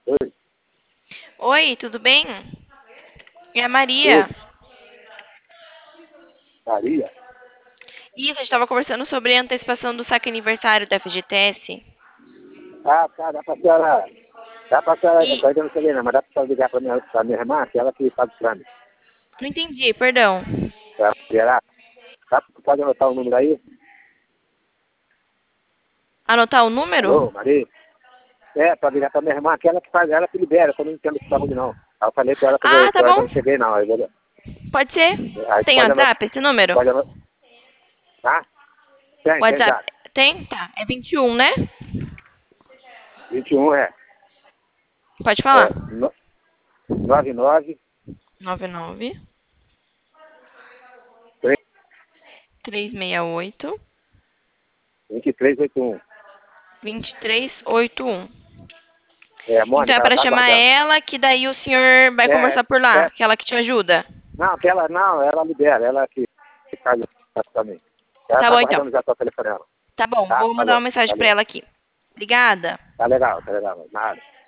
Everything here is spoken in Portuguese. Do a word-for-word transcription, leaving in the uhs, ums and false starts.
Oi, Oi, tudo bem? É a Maria. tudo. Maria? Isso, a gente estava conversando sobre a antecipação do saque aniversário da F G T S. Ah, tá, dá pra senhora. Dá pra senhora. Eu E tô ainda não cheguei, não, mas dá pra senhora ligar pra minha, pra minha irmã, que ela que faz o trâmite. não entendi, perdão. Pra esperar. Dá pra pode anotar o número aí? Anotar o número? Alô, Maria? É, pra ligar pra minha irmã, que ela que faz, ela que libera, que eu não entendo esse bagulho, não. Aí eu falei pra ela que eu, Ah, vou, que tá eu ainda bom. não cheguei, não. Aí, beleza. Pode ser. Aí Tem pode anotar. WhatsApp esse número? Pode anotar. Tá? Tem, tem WhatsApp já. tem? Tá. É vinte e um, né? vinte e um é. Pode falar. É. no- nove nove nove nove três três seis oito vinte e três oitenta e um. dois três oito um. É, a Então é Mônica, ela para tá chamar aguardando. ela que daí o senhor vai É, conversar por lá, é. que ela que te ajuda. Não, que ela não, ela libera, ela que que faz isso também. Ela Tá tá bom então. aguardando já o telefone dela. Tá bom, Tá? vou mandar uma Falou. mensagem pra Valeu. ela aqui. Obrigada. Tá legal, tá legal. Nada.